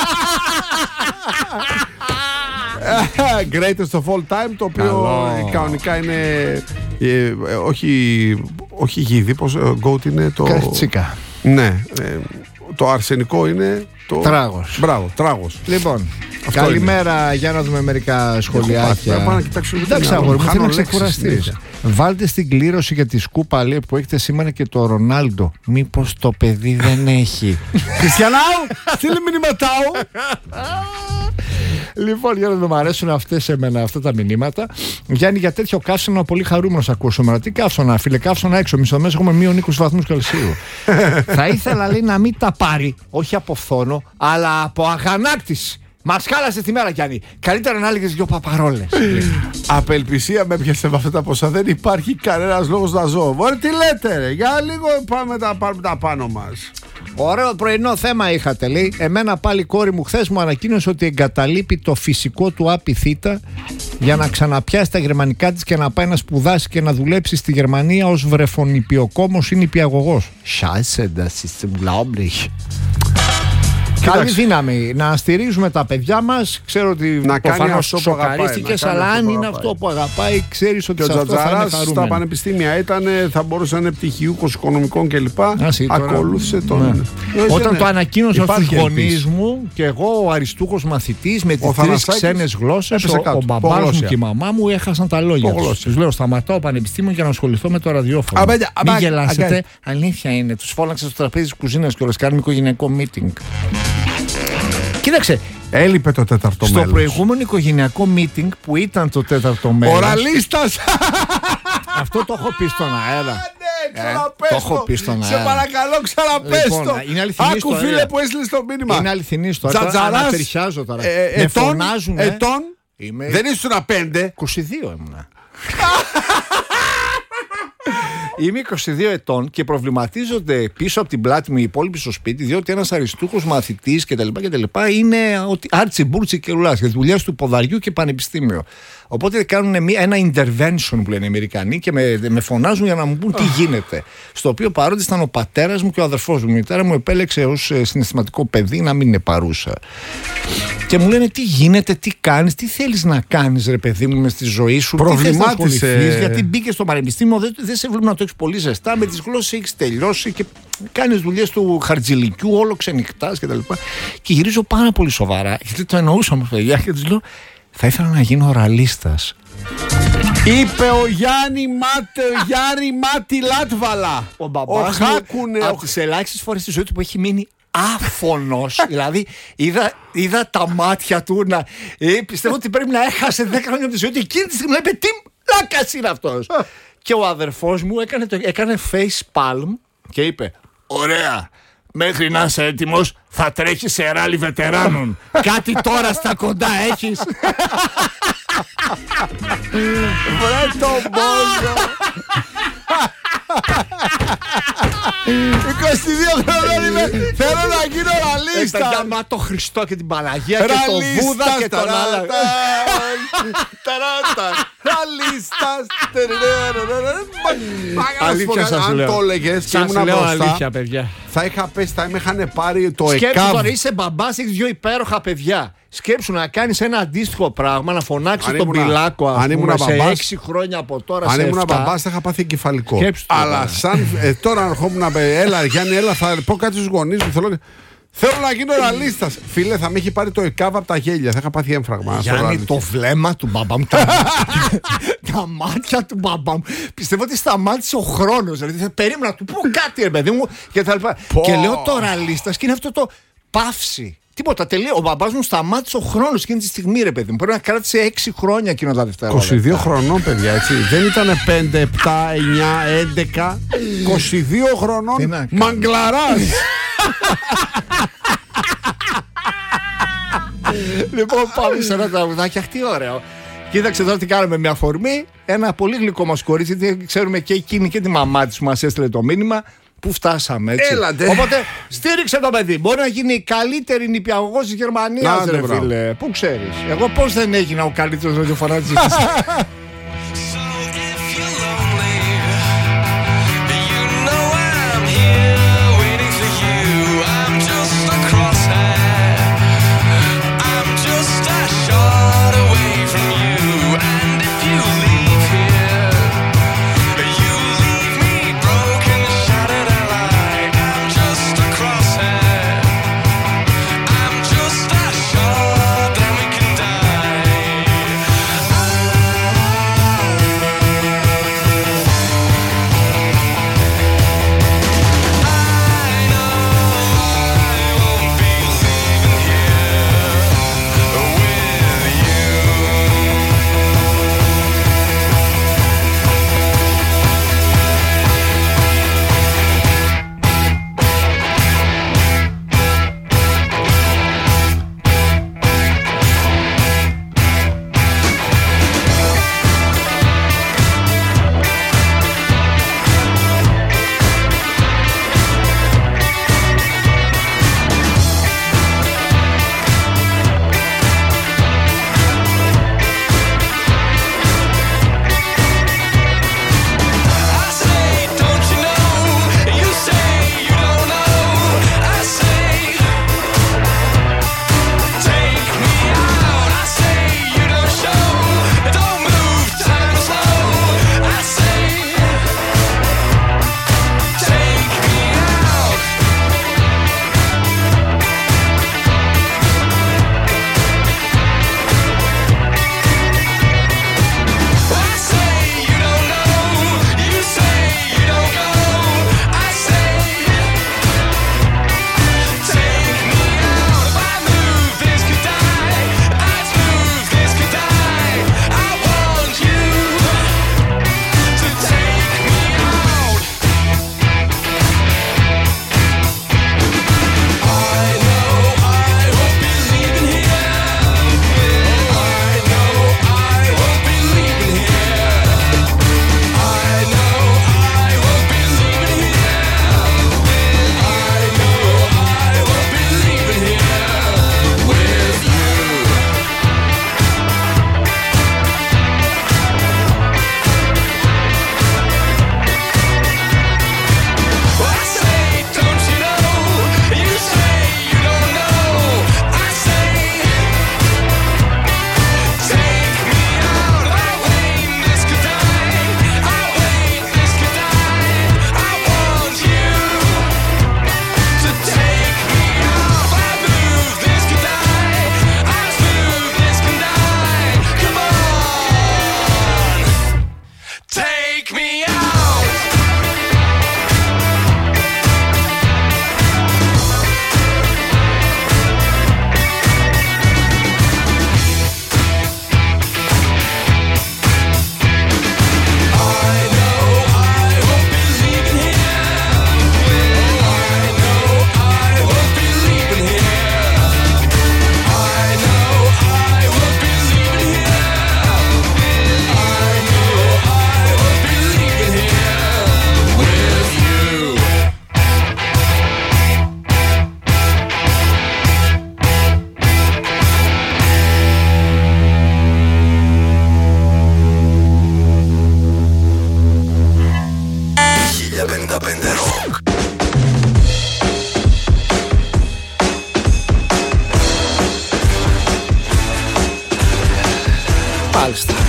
Greatest of all time, το οποίο κανονικά είναι όχι γίδι, πως GOAT είναι το... Καρτσίκα. Ναι, το αρσενικό είναι το... Τράγος. Μπράβο, τράγος. Λοιπόν, καλημέρα, είναι. Για να δούμε μερικά σχολιάκια. Εντάξει, αγόρι μου, θέλω να ξεκουραστείς. Βάλτε στην κλήρωση για τη σκούπα, λέει, που έχετε σήμερα και το Ρονάλντο. Μήπως το παιδί δεν έχει. Χριστιανάου, στείλε μηνυματάου. Λοιπόν, για να δούμε, μου αρέσουν αυτές εμένα αυτά τα μηνύματα. Γιάννη, για τέτοιο καύσωνα πολύ χαρούμενος ακούω σήμερα. Τι καύσωνα, φίλε, καύσωνα έξω. Εμείς στο μέσα έχουμε μείον 20 βαθμούς Κελσίου. Θα ήθελα, λέει, να μην τα πάρει, όχι από φθόνο, αλλά από αγανάκτηση. Μας χάλασε τη μέρα, Γιάννη. Καλύτερα να έλεγες 2 παπαρόλες. Απελπισία με έπιασε με αυτά τα ποσά. Δεν υπάρχει κανένας λόγος να ζω. Μπορεί, τι λέτε, ρε. Για λίγο πάμε τα πάνω μας. Ωραίο πρωινό θέμα είχατε, λέει. Εμένα πάλι η κόρη μου χθες μου ανακοίνωσε ότι εγκαταλείπει το φυσικό του άπιθήτα για να ξαναπιάσει τα γερμανικά της και να πάει να σπουδάσει και να δουλέψει στη Γερμανία ως βρεφονιπιοκόμος ή νηπιαγωγός. Scheiße, das ist unglaublich. Καλή δύναμη να στηρίζουμε τα παιδιά μας. Ξέρω ότι προφανώς σοκαρίστηκες, αλλά αν είναι αυτό που αγαπάει, ξέρεις ότι σε αυτό θα είναι χαρούμενο. Στα πανεπιστήμια ήταν, θα μπορούσε να είναι πτυχιούχος οικονομικών κλπ. Ακολούθησε τον. Ναι. Όταν το ανακοίνωσα στους γονείς μου και εγώ ο αριστούχος μαθητής με τις 3 ξένες γλώσσες, ο μπαμπάς μου και η μαμά μου έχασαν τα λόγια τους. Τους λέω, σταματάω πανεπιστήμιο για να ασχοληθώ με το ραδιόφωνο. Μην γελάσετε, αλήθεια είναι. Τους φώναξα στο τραπέζι της κουζίνας και όλες κάνουμε οικογενειακό meeting. Κοίταξε, έλειπε το 4ο μέλος. Στο προηγούμενο οικογενειακό meeting που ήταν το 4ο μέλος. Οραλίστας! Αυτό το έχω πει στον αέρα. Το έχω πει στον αέρα. Σε παρακαλώ, ξαναπες το. Άκου, φίλε, που έστειλες το μήνυμα. Είναι αληθινή τώρα. Ανατριχιάζω τώρα. Με φωνάζουν. Δεν ήσουν 5. 22 ήμουνα. Είμαι 22 ετών και προβληματίζονται πίσω από την πλάτη μου οι υπόλοιποι στο σπίτι, διότι ένας αριστούχος μαθητής κτλ. Είναι ότι άρτσι μπούρτσι και ρουλάς για δουλειές του ποδαριού και πανεπιστήμιο. Οπότε κάνουν ένα intervention που λένε οι Αμερικανοί και με φωνάζουν για να μου πούν τι γίνεται. Στο οποίο παρότι ήταν ο πατέρας μου και ο αδερφός μου. Η μητέρα μου επέλεξε ως συναισθηματικό παιδί να μην είναι παρούσα. Και μου λένε τι γίνεται, τι κάνεις, τι θέλεις να κάνεις, ρε παιδί μου, μες στη ζωή σου. Προβλημάτισε. Γιατί μπήκες στο πανεπιστήμιο, δεν σε βλέπω να το έχεις πολύ ζεστά. Με τις γλώσσες έχεις τελειώσει και κάνεις δουλειές του χαρτζηλικιού, όλο ξενυχτάς κτλ. Και γυρίζω πάρα πολύ σοβαρά, γιατί το εννοούσα όμως, παιδιά, και τους λέω, θα ήθελα να γίνω οραλίστας. Είπε ο Γιάννη Μάτι Λάτβαλα. Ο μπαμπάς μου από τις ελάχιστες φορές στη ζωή του που έχει μείνει άφωνος. Δηλαδή είδα τα μάτια του να... πιστεύω ότι πρέπει να έχασε 10 χρόνια από τη ζωή του. Εκείνη τη στιγμή είπε τι λάκας είναι αυτός. Και ο αδερφός μου έκανε face palm και είπε ωραία, μέχρι να είσαι έτοιμος θα τρέχεις σε ράλι βετεράνων. Κάτι τώρα στα κοντά έχεις. Βρε τον πόσο. 22 χρονών είμαι. Θέλω να γίνω ραλίστα. Για το Χριστό και την Παναγία και το Βούδα και τον άλλο. Ραλίστας. Αλήθεια σας Αν λέω. το έλεγες και Σας ήμουν λέω μπροστά, αλήθεια, παιδιά. θα είχα πέσει, θα με είχαν πάρει το Σκέψου ΕΚΑΒ. τώρα, είσαι μπαμπάς, έχεις δύο υπέροχα παιδιά. Σκέψου να κάνεις ένα αντίστοιχο πράγμα, να φωνάξεις Αν τον ήμουνα- πιλάκο, ας αν πούμε, ήμουνα σε μπαμπάς- 6 χρόνια από τώρα, Αν σε ήμουν 7. μπαμπάς θα είχα πάθει εγκεφαλικό. Σκέψου το Αλλά τώρα. σαν τώρα ερχόμουν να πει, έλα Γιάννη, έλα, θα πω κάτι στους γονείς μου. Θέλω να γίνω ραλίστας. Φίλε, θα με έχει πάρει το ΕΚΑΒ από τα γέλια. Θα είχα πάθει έμφραγμα. Γιάννη, το βλέμμα του μπαμπά μου, τα μάτια του μπαμπά μου. Πιστεύω ότι σταμάτησε ο χρόνος. Δηλαδή, θα περίμενα να του πω κάτι, ρε παιδί μου. Και λέω τώρα λίστας και είναι αυτό το παύση. Τίποτα, τελείω. Ο μπαμπάς μου σταμάτησε ο χρόνος εκείνη τη στιγμή, ρε παιδί μου. Πρέπει να κράτησε 6 χρόνια εκείνο τα δευτερόλεπτα. 22 χρονών, παιδιά, έτσι. Δεν ήταν 5, 7, 9, 11. 22 χρονών. Μαγκλαράς. Λοιπόν, πάμε σε ένα τραγουδάκι. Αχ, τι ωραίο. Κοίταξε εδώ τι κάνουμε με αφορμή. Ένα πολύ γλυκό μας κορίτσι, γιατί ξέρουμε και εκείνη και τη μαμά της που μας έστειλε το μήνυμα. Πού φτάσαμε, έτσι. Έλατε. Οπότε στήριξε το παιδί. Μπορεί να γίνει η καλύτερη νηπιαγωγός της Γερμανίας, Άντε, ρε μπράβο. φίλε. Πού ξέρεις. Εγώ πώς δεν έγινα ο καλύτερος ραδιοφωνάτης. I'm just a shot, then we can die.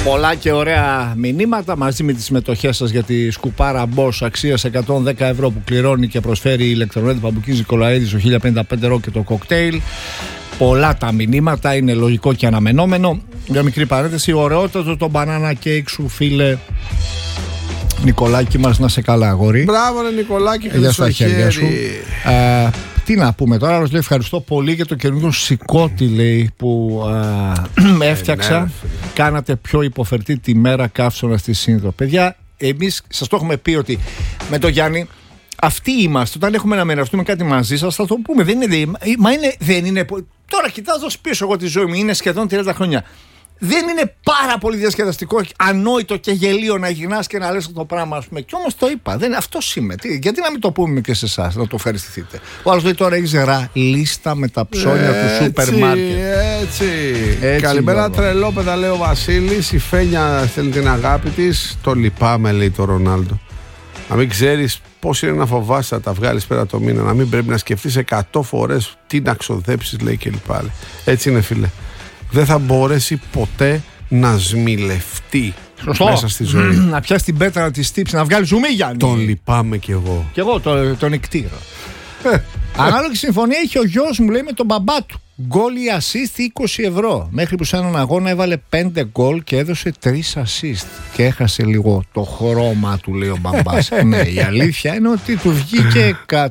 Πολλά και ωραία μηνύματα μαζί με τις συμμετοχές σας για τη σκουπάρα Bosch αξίας 110 ευρώ που κληρώνει και προσφέρει η ηλεκτρονέτη Παμπουκής Νικολαίδης στο 1055 ρο και το κοκτέιλ. Πολλά τα μηνύματα, είναι λογικό και αναμενόμενο. Μια μικρή παρένθεση, ωραιότατο το banana cake σου, φίλε Νικολάκη μας, να σε καλά αγόρι. Μπράβο ρε Νικολάκη, για στα χέρια σου. Τι να πούμε τώρα, λέει ευχαριστώ πολύ για το καινούργιο σηκώτη, λέει, που έφτιαξα. Κάνατε πιο υποφερτή τη μέρα καύσωνα στη Σύνδρο. Παιδιά, εμείς σας το έχουμε πει ότι με τον Γιάννη αυτοί είμαστε. Όταν έχουμε να μοιραστούμε κάτι μαζί σας, θα το πούμε. Δεν είναι. Τώρα κοιτάζω πίσω εγώ τη ζωή μου, είναι σχεδόν 30 χρόνια. Δεν είναι πάρα πολύ διασκεδαστικό, ανόητο και γελίο να γυρνάς και να λες αυτό το πράγμα, ας πούμε. Κι όμως το είπα. Αυτός είμαι. Γιατί να μην το πούμε και σε εσάς, να το ευχαριστηθείτε. Ο άλλος λέει τώρα έχεις λίστα με τα ψώνια του σούπερ μάρκετ. Έτσι. Καλημέρα τρελόπεδα, λέει ο Βασίλης. Η Φένια θέλει την αγάπη της. Το λυπάμαι, λέει το Ρονάλντο. Να μην ξέρεις πώς είναι να φοβάσαι να τα βγάλεις πέρα το μήνα. Να μην πρέπει να σκεφτείς 100 φορές τι να ξοδέψεις, λέει κλπ. Έτσι είναι, φίλε. Δεν θα μπορέσει ποτέ να σμιλευτεί μέσα στη ζωή. Να πιάσει την πέτρα, να τη στύψει, να βγάλει ζουμί, Γιάννη. Τον λυπάμαι κι εγώ. Κι εγώ τον εκτείρω. Ανάλογη συμφωνία είχε ο γιος μου, λέει, με τον μπαμπά του. Γκολ ή assist 20 ευρώ. Μέχρι που σε έναν αγώνα έβαλε 5 γκολ και έδωσε 3 assist. Και έχασε λίγο το χρώμα του, λέει ο μπαμπάς. Ναι, η αλήθεια είναι ότι του βγήκε 160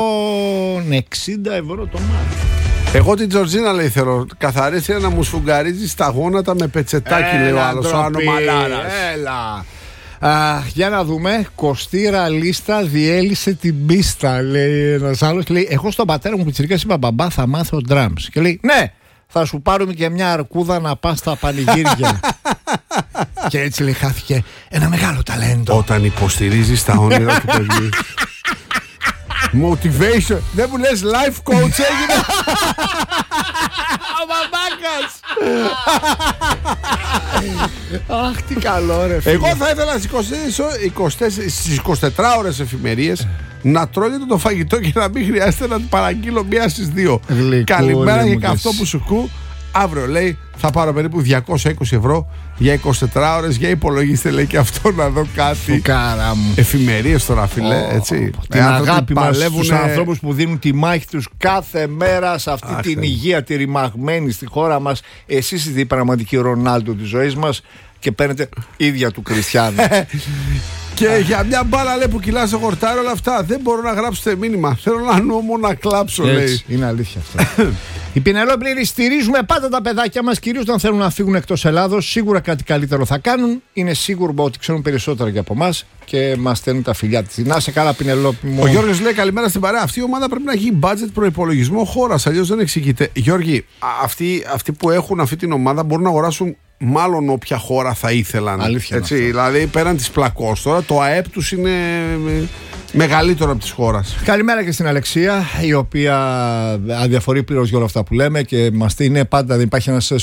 ευρώ το μάτι. Εγώ την Τζορτζίνα, λέει, θέλω καθαρίσει να μου σφουγγαρίζει στα γόνατα με πετσετάκι, λέει ο άλλος, ο Ανομαλάρας. Έλα. Για να δούμε. Κωστήρα λίστα διέλυσε την πίστα, λέει ένας άλλος. Λέει, εγώ στον πατέρα μου πιτσιρικάς είπα μπαμπά θα μάθω drums. Και λέει ναι, θα σου πάρουμε και μια αρκούδα να πας στα πανηγύρια. Και έτσι, λέει, χάθηκε ένα μεγάλο ταλέντο. Όταν υποστηρίζεις τα όνειρα του παιδιού. Motivation. Δεν μου λες life coach έγινε. Ο μπαμπάκας. Αχ, τι καλό, ρε φίλε. Εγώ θα ήθελα στις 24 ώρες εφημερίες να τρώγεται το φαγητό και να μην χρειάζεται να παραγγείλω μία στις 2. Καλημέρα και καυτό που σου κου. Αύριο, λέει, θα πάρω περίπου 220 ευρώ για 24 ώρες για υπολογίστε, λέει, και αυτό να δω κάτι. Εφημερίες τώρα, φίλε, έτσι. Την αγάπη μας στους ανθρώπους που δίνουν τη μάχη τους κάθε μέρα σε αυτή την υγεία τη ρημαγμένη στη χώρα μας. Εσείς είστε η πραγματική Ρονάλντο της ζωής μας και παίρνετε ίδια του Κριστιανού. Και για μια μπάλα, λέει, που κυλά στο χορτάρι, όλα αυτά δεν μπορώ να γράψετε μήνυμα. Θέλω να νόμο να κλάψω, λέει. Είναι αλήθεια αυτό. Η Πινελόπη λέει: στηρίζουμε πάντα τα παιδάκια μας, κυρίως όταν θέλουν να φύγουν εκτός Ελλάδος. Σίγουρα κάτι καλύτερο θα κάνουν. Είναι σίγουρο ότι ξέρουν περισσότερα και από εμάς και μας στέλνουν τα φιλιά της. Να σε καλά, Πινελόπη μου. Ο Γιώργος λέει: καλημέρα στην παρέα. Αυτή η ομάδα πρέπει να έχει budget προϋπολογισμό χώρας. Αλλιώς δεν εξηγείται. Γιώργη, αυτοί που έχουν αυτή την ομάδα μπορούν να αγοράσουν μάλλον όποια χώρα θα ήθελαν. Αλήθεια. Έτσι, δηλαδή πέραν της πλακός τώρα, το ΑΕΠ τους είναι μεγαλύτερο από της χώρας. Καλημέρα και στην Αλεξία, η οποία αδιαφορεί πλήρως για όλα αυτά που λέμε και μας είναι πάντα, δεν υπάρχει ένας